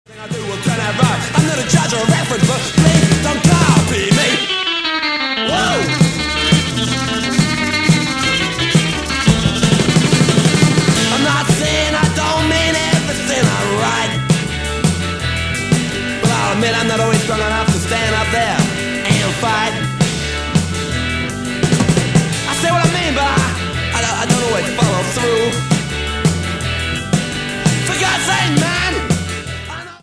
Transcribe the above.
I do will turn out right. I'm not a judge or a reference, but please don't copy me. Whoa! I'm not saying I don't mean everything I write, but I'll admit I'm not always strong enough.